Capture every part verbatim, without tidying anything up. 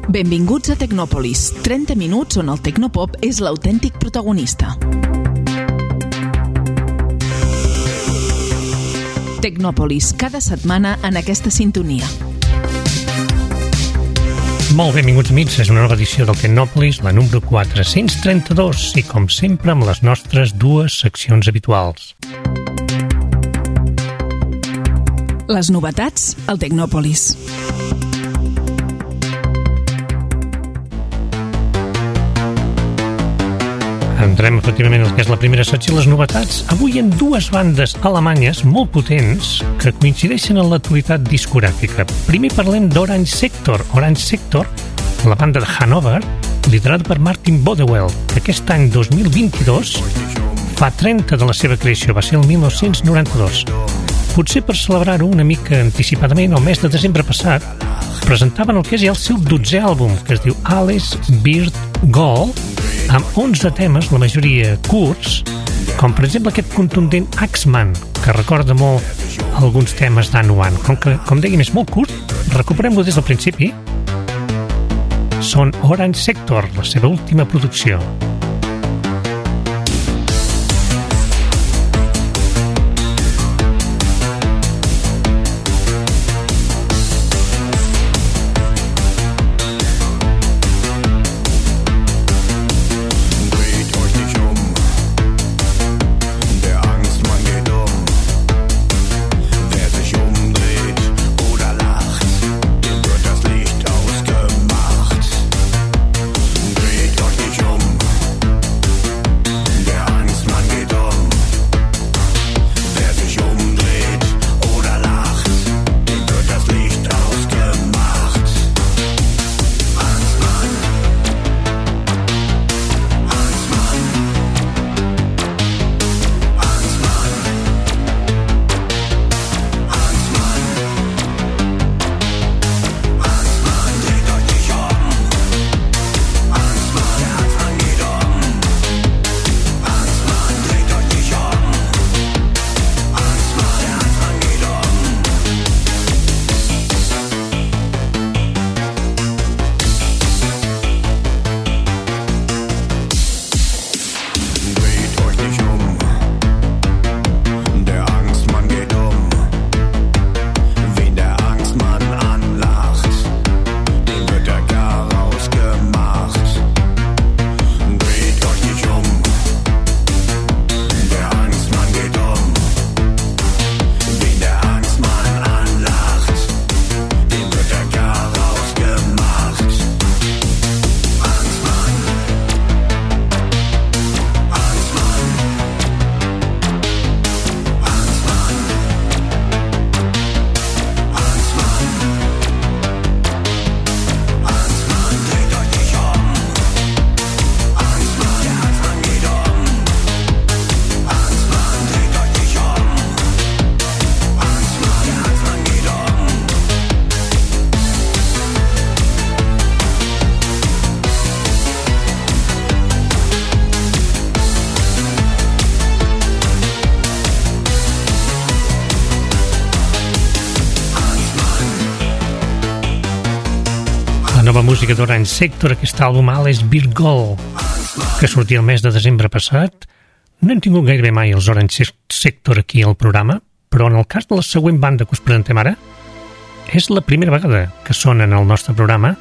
Benvinguts a Tecnòpolis, trenta minuts on el tecnopop és l'autèntic protagonista. Tecnòpolis, cada setmana en aquesta sintonia. Molt benvinguts, amics. És una nova edició del Tecnòpolis, la número quatre-cents trenta-dos, i com sempre amb les nostres dues seccions habituals. Les novetats al Tecnòpolis. Entrem efectivament el que és la primera secció, les novetats. Avui en dues bandes alemanyes molt potents que coincideixen en l'actualitat discogràfica. Primer parlem d'Orange Sector. Orange Sector, la banda de Hannover, liderada per Martin Bodewell, que aquest any dos mil vint-i-dos fa trenta de la seva creació, va ser el mil nou-cents noranta-dos. Potser per celebrar-ho una mica anticipadament, el mes de desembre passat, presentaven el que és ja el seu dotzè àlbum, que es diu Alice Beard Gold, amb onze temes, la majoria curts, com per exemple aquest contundent Axman, que recorda molt alguns temes d'An One. Com que, com dèiem, és molt curt, recuperem-lo des del principi. Són Orange Sector, la seva última producció. Nova música d'Orange Sector, aquest àlbum Alice Beard Gold, que sortia el mes de desembre passat. No hem tingut gairebé mai els Orange Sector aquí al programa, però en el cas de la següent banda que us presentem ara, és la primera vegada que sonen al nostre programa.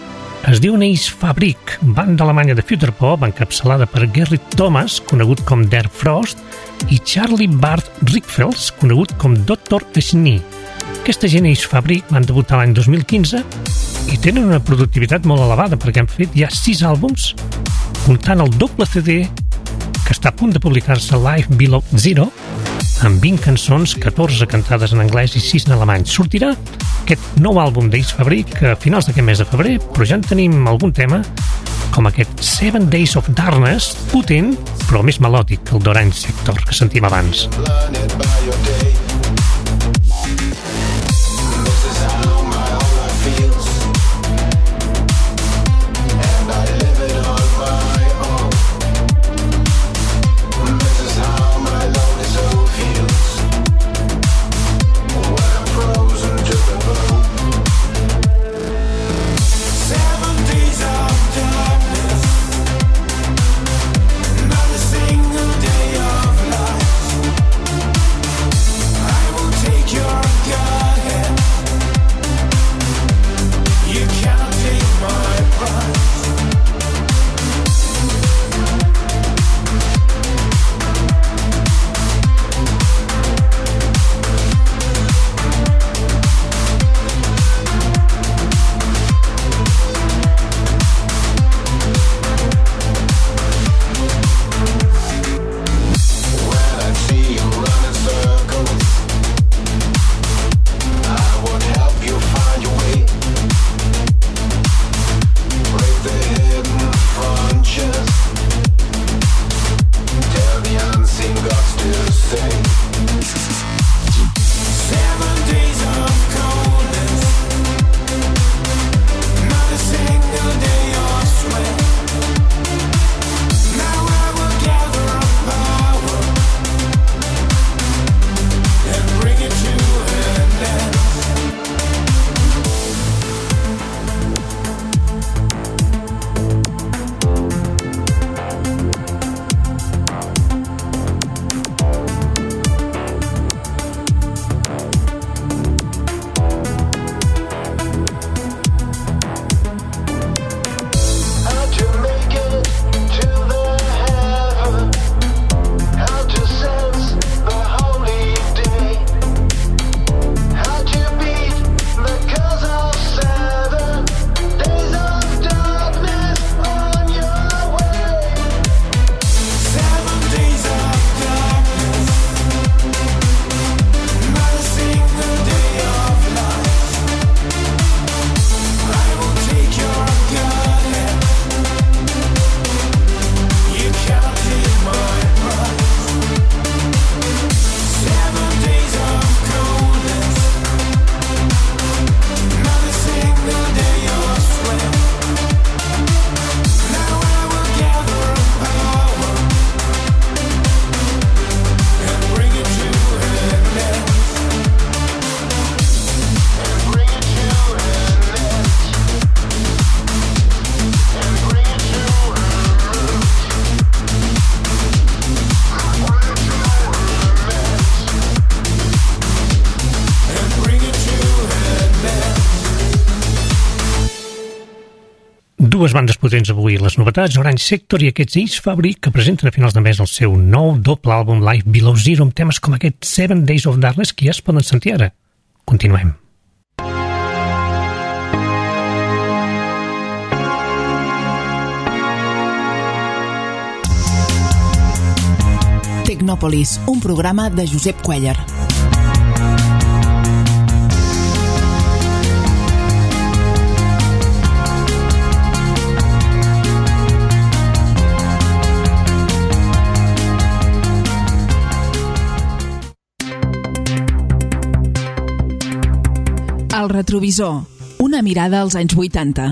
Es diu Ace Fabrik, banda alemanya de future pop encapçalada per Gerrit Thomas, conegut com Der Frost, i Charlie Bart Rickfels, conegut com doctor Schnee. Aquesta gent, Ace Fabrik, van debutar l'any dos mil quinze i tenen una productivitat molt elevada perquè han fet ja sis àlbums, comptant el doble C D que està a punt de publicar-se, Life Below Zero, amb vint cançons, catorze cantades en anglès i sis en alemany. Sortirà aquest nou àlbum d'Ace Fabrik a finals d'aquest mes de febrer, però ja en tenim algun tema, com aquest Seven Days of Darkness, potent, però més melòdic que el d'Orange Sector que sentim abans. Seven Dues bandes potents avui, les novetats, Orange Sector i aquests Ace Fabric, que presenten a finals de mes el seu nou doble àlbum Live Below Zero amb temes com aquest Seven Days of Darkness que ja es poden sentir ara. Continuem. Tecnòpolis, un programa de Josep Cuéllar. El retrovisor, una mirada als anys vuitanta.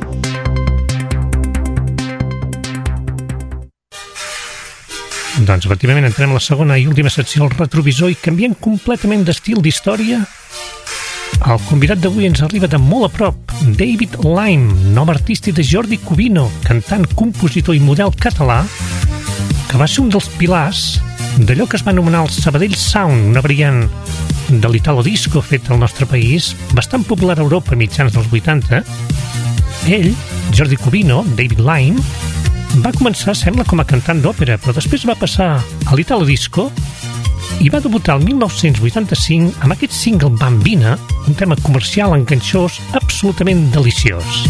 Doncs, efectivament, entrem a la segona i última secció, el retrovisor, i canviem completament d'estil d'història. El convidat d'avui ens arriba de molt a prop, David Lime, nom artístic de Jordi Cubino, cantant, compositor i model català, que va ser un dels pilars d'allò que es va anomenar el Sabadell Sound, una variant de l'Italo Disco fet al nostre país, bastant popular a Europa a mitjans dels vuitanta. Ell, Jordi Cubino, David Lime, va començar, sembla, com a cantant d'òpera, però després va passar a l'Italo Disco i va debutar el mil nou-cents vuitanta-cinc amb aquest single Bambina, un tema comercial enganxós absolutament deliciós.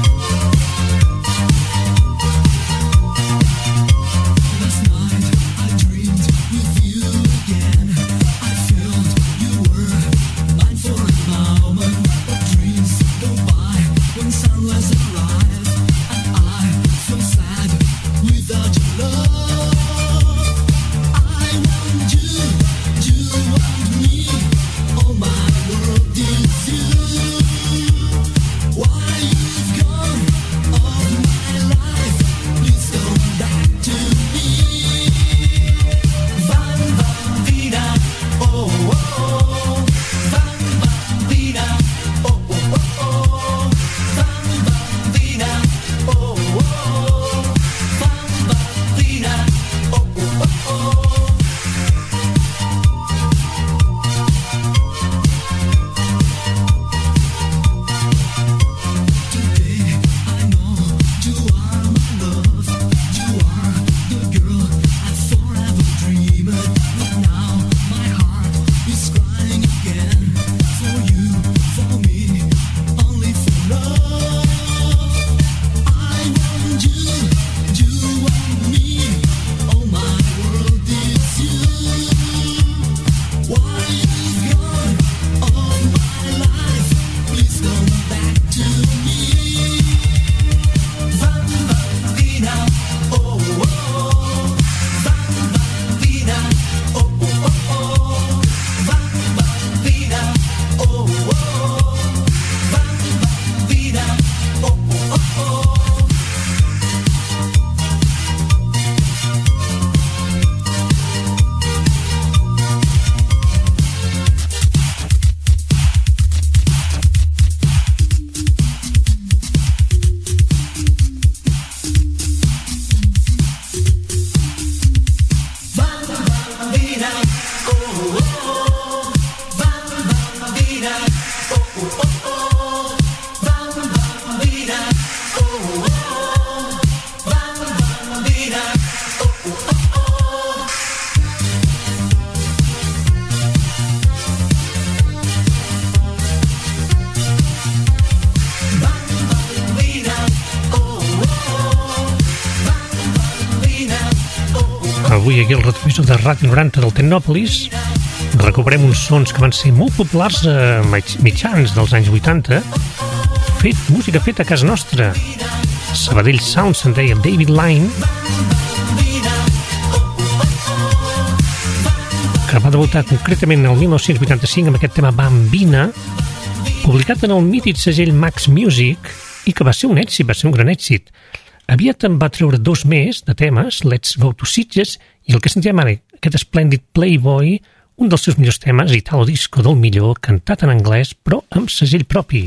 Avui aquí al retrovisor de Ràdio noranta del Tecnòpolis recuperem uns sons que van ser molt populars a mitjans dels anys vuitanta, fet, música feta a casa nostra. Sabadell Sound se'n deia David Lime, que va debutar concretament el mil nou-cents vuitanta-cinc amb aquest tema Bambina, publicat en el mític segell Max Music, i que va ser un èxit, va ser un gran èxit. Aviat en va treure dos més de temes, Let's Go to Sitges, i el que sentim ara, aquest esplèndid Playboy, un dels seus millors temes, Italo Disco del millor, cantat en anglès, però amb segell propi.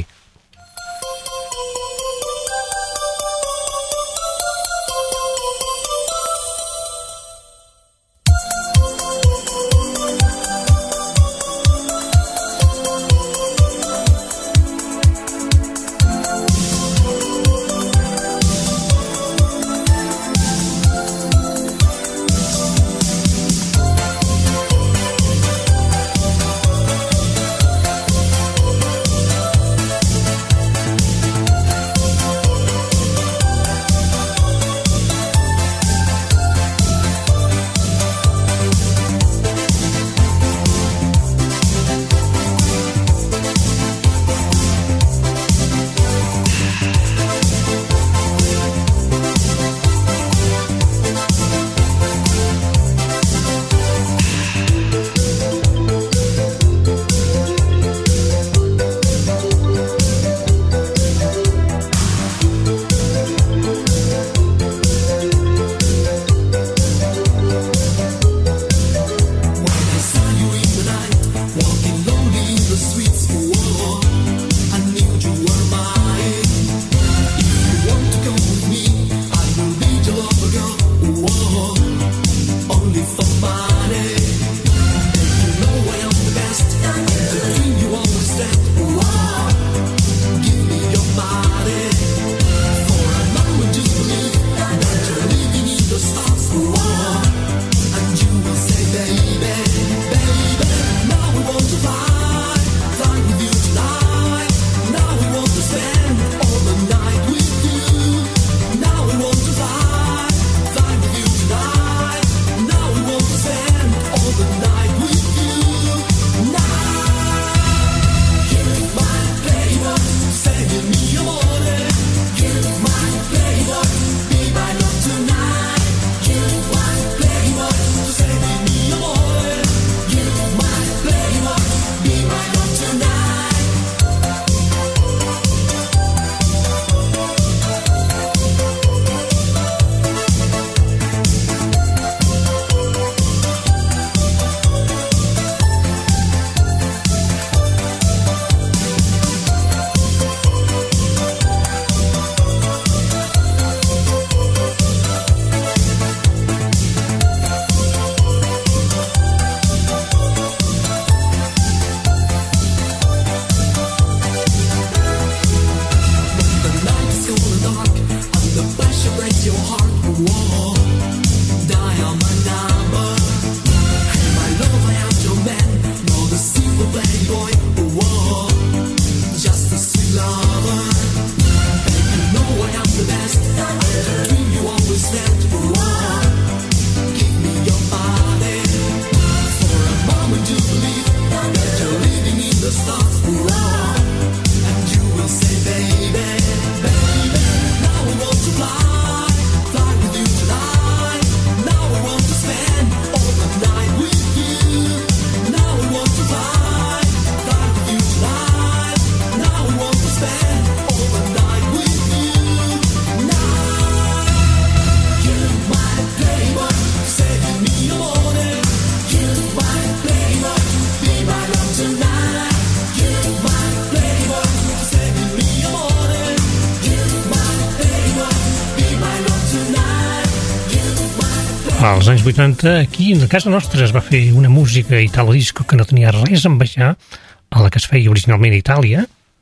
Als anys vuitanta, aquí, a casa nostra, es va fer una música italo-disco que no tenia res a envejar a la que es feia originalment a Itàlia.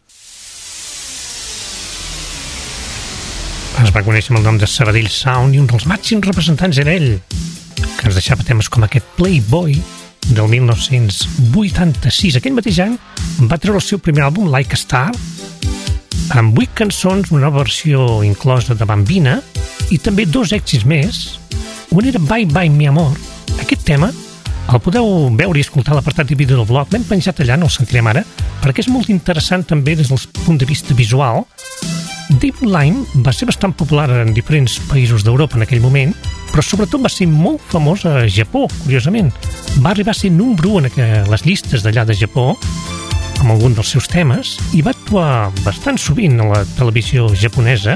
Es va conèixer amb el nom de Sabadell Sound i un dels màxims representants era ell, que ens deixava temes com aquest Playboy del mil nou-cents vuitanta-sis. Aquell mateix any va treure el seu primer àlbum, Like a Star, amb vuit cançons, una nova versió inclosa de Bambina i també dos èxits més. Un era Bye Bye Mi Amor. Aquest tema el podeu veure i escoltar a l'apartat de vídeo del blog. L'hem penjat allà, no el sentirem ara, perquè és molt interessant també des del punt de vista visual. David Lime va ser bastant popular en diferents països d'Europa en aquell moment, però sobretot va ser molt famós a Japó, curiosament. Va arribar a ser número u en les llistes d'allà de Japó amb algun dels seus temes i va actuar bastant sovint a la televisió japonesa.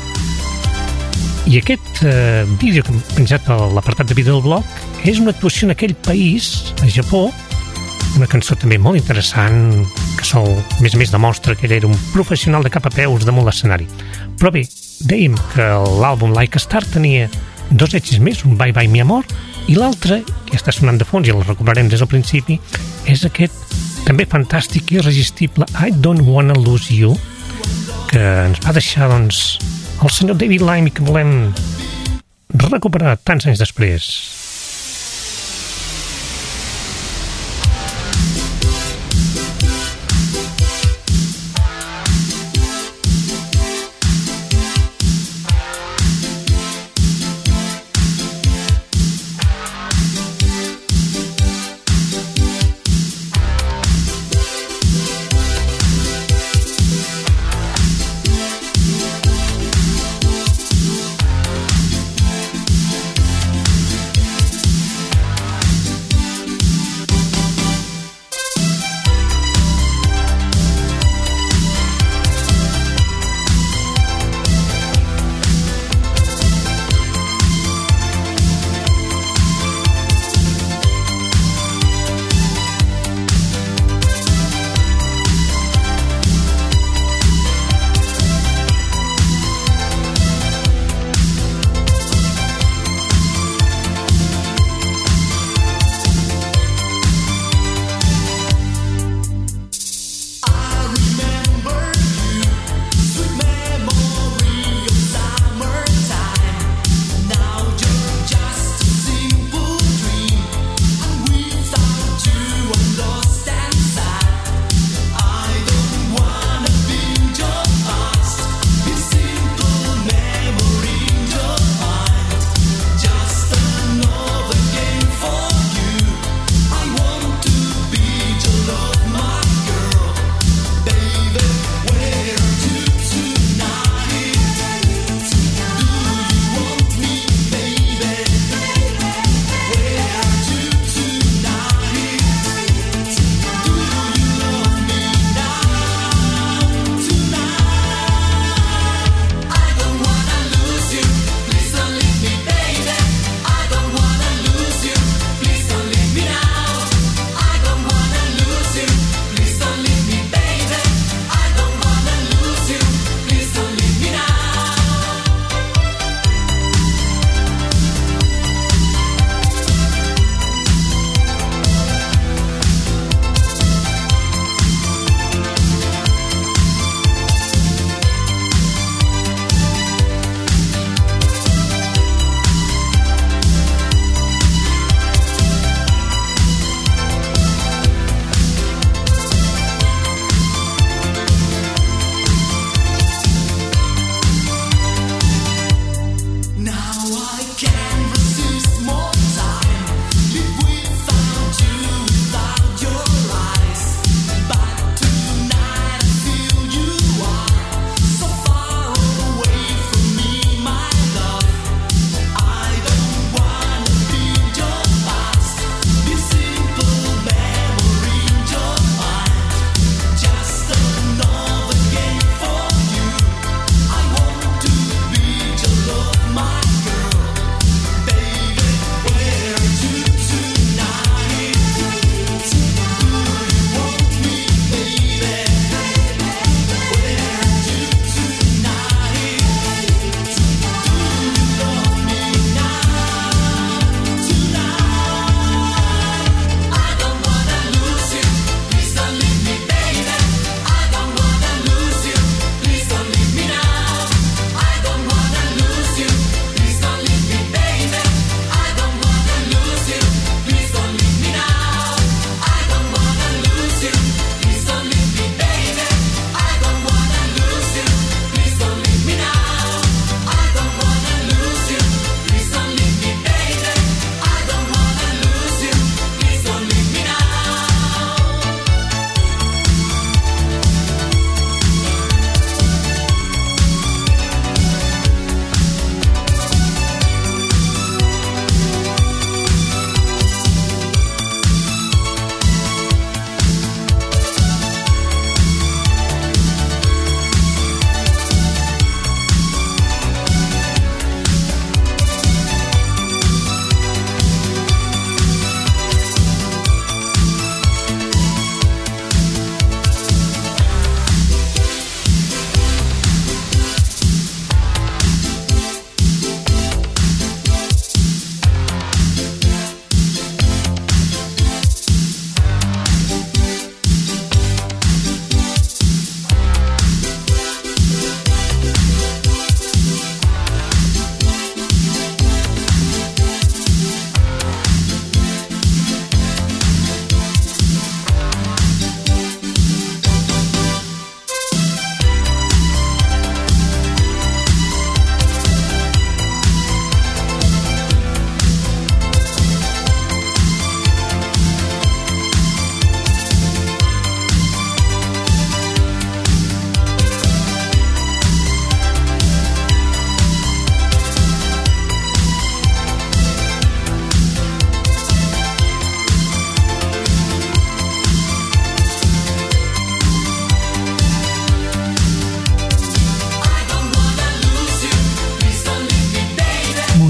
I aquest eh, vídeo que hem penjat a l'apartat de vídeo del blog és una actuació en aquell país, a Japó, una cançó també molt interessant, que sol, a més a més demostra que ell era un professional de cap a peus damunt l'escenari. Però bé, dèiem que l'àlbum Like a Star tenia dos èxits més, un Bye Bye Mi Amor, i l'altre, que està sonant de fons i el recuperarem des del principi, és aquest també fantàstic i irresistible I Don't Wanna Lose You, que ens va deixar, doncs, el senyor David Lime i que volem recuperar tants anys després.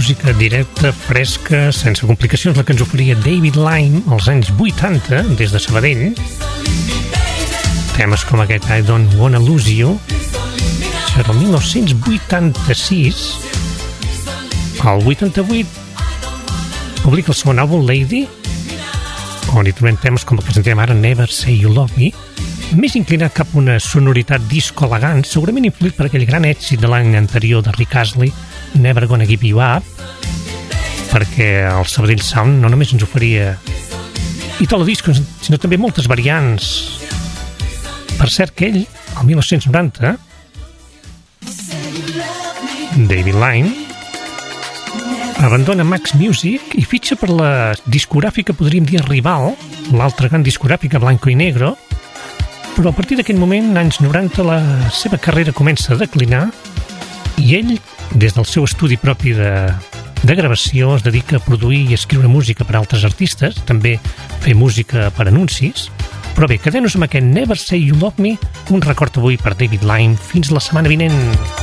música directa, fresca, sense complicacions, la que ens oferia David Lime als anys vuitanta, des de Sabadell. Temes com aquest I Don't Wanna Lose You. Això era el mil nou-cents vuitanta-sis. El vuitanta-vuit publica el segon àlbum, Lady, on hi trobem temes com el que presentem ara, Never Say You Love Me, més inclinat cap a una sonoritat disco elegant, segurament influït per aquell gran èxit de l'any anterior de Rick Astley, Never Gonna Give You Up, perquè el Sabadell Sound no només ens oferia i tot el disc, sinó també moltes variants. Per cert que ell, el mil nou-cents noranta, David Lime abandona Max Music i fitxa per la discogràfica, podríem dir, rival, l'altra gran discogràfica, Blanco i Negro, però a partir d'aquell moment, anys noranta, la seva carrera comença a declinar i ell, des del seu estudi propi de, de gravació, es dedica a produir i escriure música per a altres artistes, també fer música per anuncis. Però bé, quedem-nos amb aquest Never Say You Love Me, un record avui per David Lime. Fins la setmana vinent.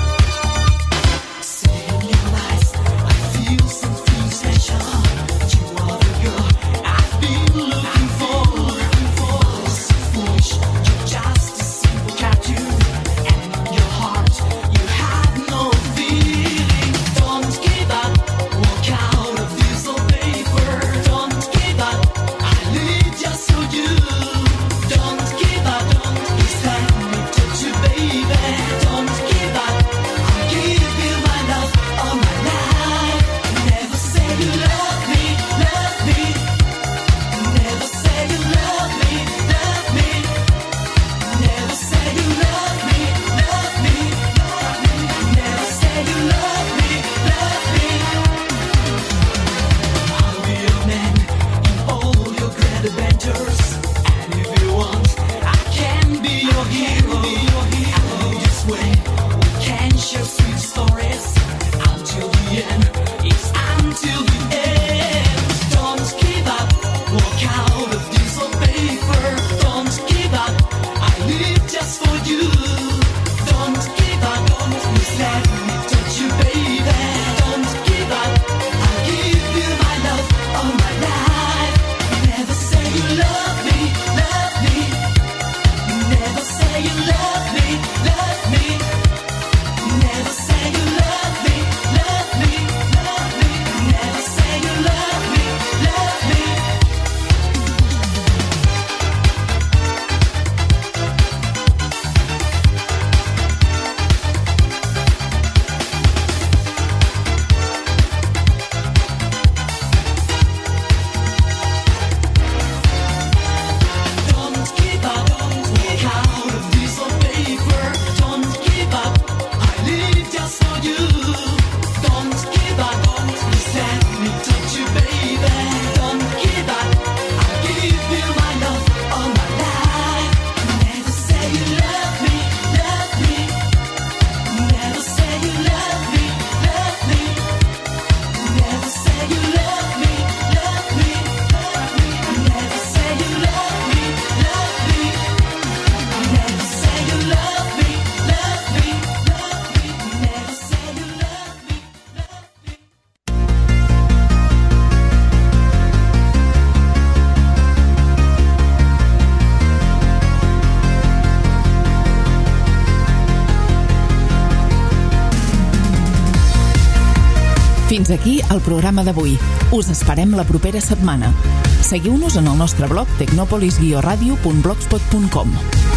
Fins aquí el programa d'avui. Us esperem la propera setmana. Seguiu-nos en el nostre blog tecnopolis guió ràdio punt blogspot punt com.